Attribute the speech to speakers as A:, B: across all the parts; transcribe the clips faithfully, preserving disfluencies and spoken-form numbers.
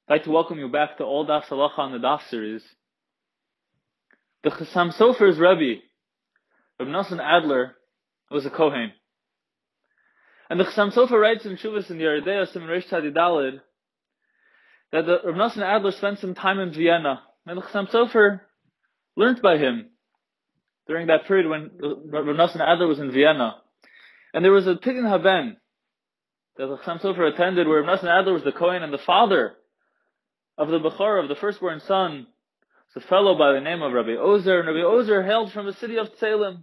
A: I'd like to welcome you back to All Daf Salacha on the Daf series. The Chassam Sofer's Rebbe, Reb Nosson Adler, was a Kohen. And the Chassam Sofer writes in Shuvas in Yeridei Sim Reish Tzadi Daled that the Reb Nosson Adler spent some time in Vienna, and the Chassam Sofer learned by him during that period when Reb Nosson Adler was in Vienna. And there was a Pidyon Haben that the Chassam Sofer attended where Reb Nosson Adler was the Kohen, and the father of the Bechor, of the firstborn son, was a fellow by the name of Rabbi Ozer, and Rabbi Ozer hailed from the city of Tzelem.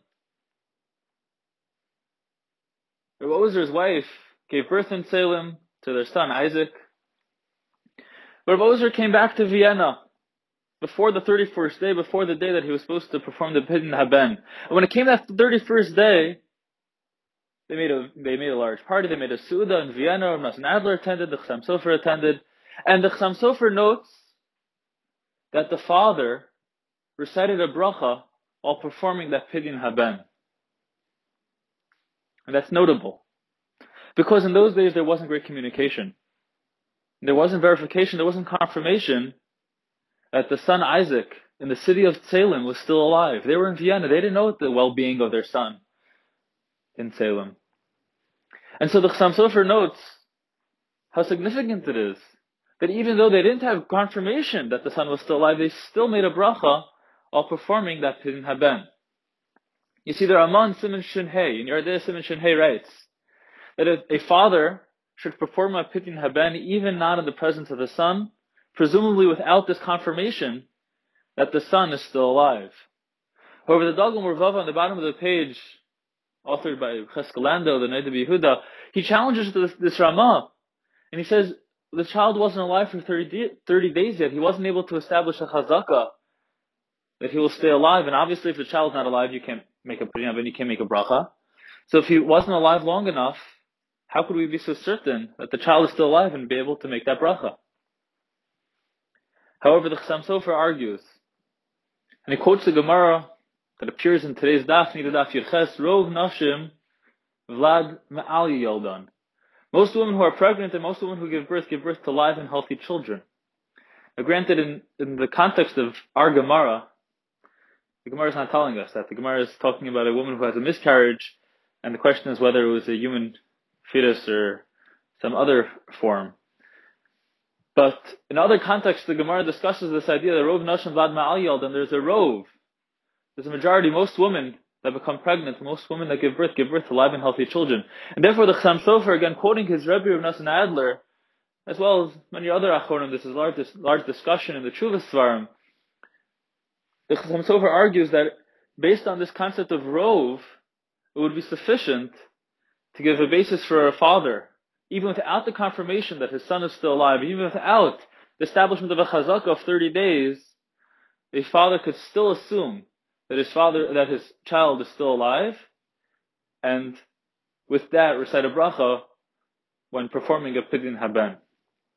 A: Rabbi Ozer's wife gave birth in Tzelem to their son Isaac. Rabbi Ozer came back to Vienna before the thirty-first day, before the day that he was supposed to perform the Pidyon Haben. And when it came that thirty-first day, they made a they made a large party. They made a Suda in Vienna. Reb Nosson Adler attended. The Chassam Sofer attended. And the Chassam Sofer notes that the father recited a bracha while performing that Pidyon Haben. And that's notable. Because in those days there wasn't great communication. There wasn't verification, there wasn't confirmation that the son Isaac in the city of Tzelem was still alive. They were in Vienna. They didn't know the well-being of their son in Tzelem. And so the Chassam Sofer notes how significant it is that even though they didn't have confirmation that the son was still alive, they still made a bracha while performing that Pidyon Haben. You see, the Ramon Siman Shin Hey, in Yeridei Siman Shin Hey writes that if a father should perform a Pidyon Haben even not in the presence of the son, presumably without this confirmation that the son is still alive. However, the Dalgum Mervava on the bottom of the page, authored by Cheskalando, the Noda B'Yehuda, he challenges this, this Ramah, and he says, the child wasn't alive for thirty, thirty days yet. He wasn't able to establish a chazaka that he will stay alive. And obviously, if the child's not alive, you can't make a pidyon haben, you can't make a bracha. So if he wasn't alive long enough, how could we be so certain that the child is still alive and be able to make that bracha? However, the Chassam Sofer argues, and he quotes the Gemara that appears in today's daf, Nida Daf Yerches, Rov Nashim Vlad Ma'al Yoldan. Most women who are pregnant and most women who give birth, give birth to live and healthy children. Now granted, in, in the context of our Gemara, the Gemara is not telling us that. The Gemara is talking about a woman who has a miscarriage, and the question is whether it was a human fetus or some other form. But in other contexts, the Gemara discusses this idea that Rov Nashim Vlad Ma'al Yoldan, and there's a rov. There's a majority, most women that become pregnant, most women that give birth, give birth to live and healthy children. And therefore the Chassam Sofer, again quoting his Rebbe Reb Nosson Adler, as well as many other Achorim, this is a large, large discussion in the Chuvas Svarim. The Chassam Sofer argues that based on this concept of rov, it would be sufficient to give a basis for a father, even without the confirmation that his son is still alive, even without the establishment of a chazaka of thirty days, a father could still assume that his father, that his child is still alive, and with that recite a bracha when performing a Pidyon Haben.